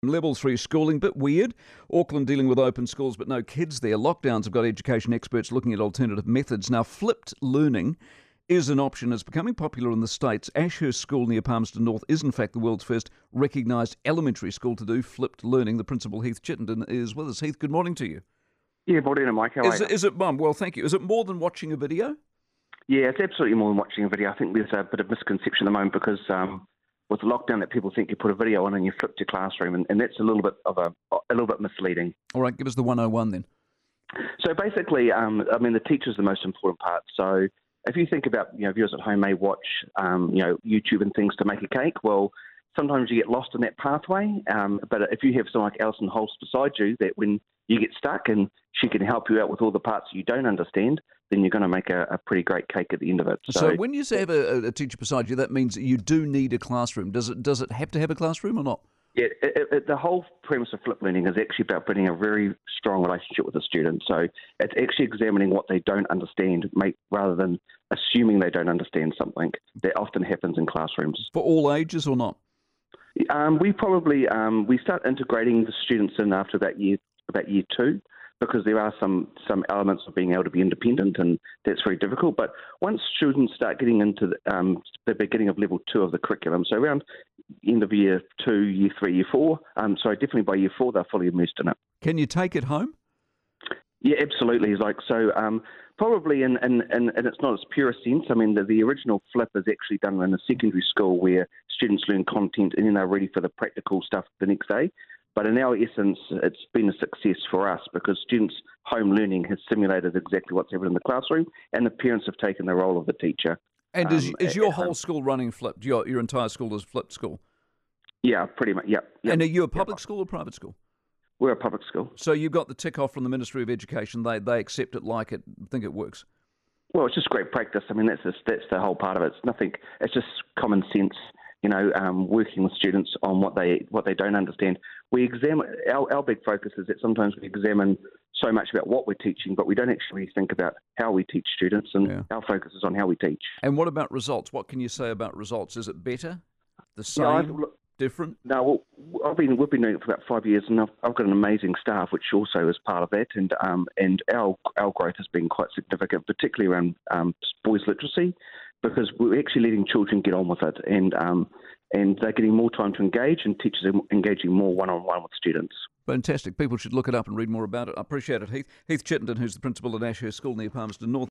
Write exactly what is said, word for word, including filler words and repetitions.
Level three schooling, bit weird. Auckland dealing with open schools but no kids there. Lockdowns have got education experts looking at alternative methods. Now, flipped learning is an option. It's becoming popular in the States. Ashurst School near Palmerston North is in fact the world's first recognised elementary school to do flipped learning. The principal, Heath Chittenden, is with us. Heath, good morning to you. Yeah, morning, Mike. How is are it, you? is it, Mum? Well, thank you. Is it more than watching a video? Yeah, it's absolutely more than watching a video. I think there's a bit of misconception at the moment because um, with the lockdown that people think you put a video on and you flip your classroom, and, and that's a little bit of a a little bit misleading. All right, give us the one oh one then. So basically, um, I mean, the teacher's the most important part. So if you think about, you know, viewers at home may watch, um, you know, YouTube and things to make a cake. Well, sometimes you get lost in that pathway. Um, but if you have someone like Alison Holst beside you, that when you get stuck and she can help you out with all the parts you don't understand, then you're going to make a, a pretty great cake at the end of it. So, so when you say have a, a teacher beside you, that means that you do need a classroom. Does it does it have to have a classroom or not? Yeah, it, it, the whole premise of flipped learning is actually about building a very strong relationship with the student. So it's actually examining what they don't understand, make, rather than assuming they don't understand something. That often happens in classrooms. For all ages or not? Um, we probably um, we start integrating the students in after that year, about year two, because there are some some elements of being able to be independent, and that's very difficult. But once students start getting into the, um, the beginning of level two of the curriculum, so around end of year two, year three, year four, um, so definitely by year four, they're fully immersed in it. Can you take it home? Yeah, absolutely. Like so, um, probably in, in, in, in its not its purest sense. I mean, the, the original flip is actually done in a secondary school where students learn content and then they're ready for the practical stuff the next day. But in our essence, it's been a success for us because students' home learning has simulated exactly what's happened in the classroom, and the parents have taken the role of the teacher. And is, um, is your at whole home. school running flipped? Your, your entire school is flipped school? Yeah, pretty much, yep. yep and are you a public yep. school or private school? We're a public school. So you got the tick off from the Ministry of Education. They they accept it, like it, think it works. Well, it's just great practice. I mean, that's just, that's the whole part of it. It's nothing. It's just common sense. You know, um, working with students on what they what they don't understand. We examine our our big focus is that sometimes we examine so much about what we're teaching, but we don't actually think about how we teach students, and yeah. our focus is on how we teach. And what about results? What can you say about results? Is it better, the same, Yeah, look, different? No, well, I've been we've been doing it for about five years, and I've, I've got an amazing staff, which also is part of that. And um, and our our growth has been quite significant, particularly around um, boys' literacy, because we're actually letting children get on with it, and um, and they're getting more time to engage, and teachers are engaging more one-on-one with students. Fantastic. People should look it up and read more about it. I appreciate it, Heath. Heath Chittenden, who's the principal at Ashurst School near Palmerston North.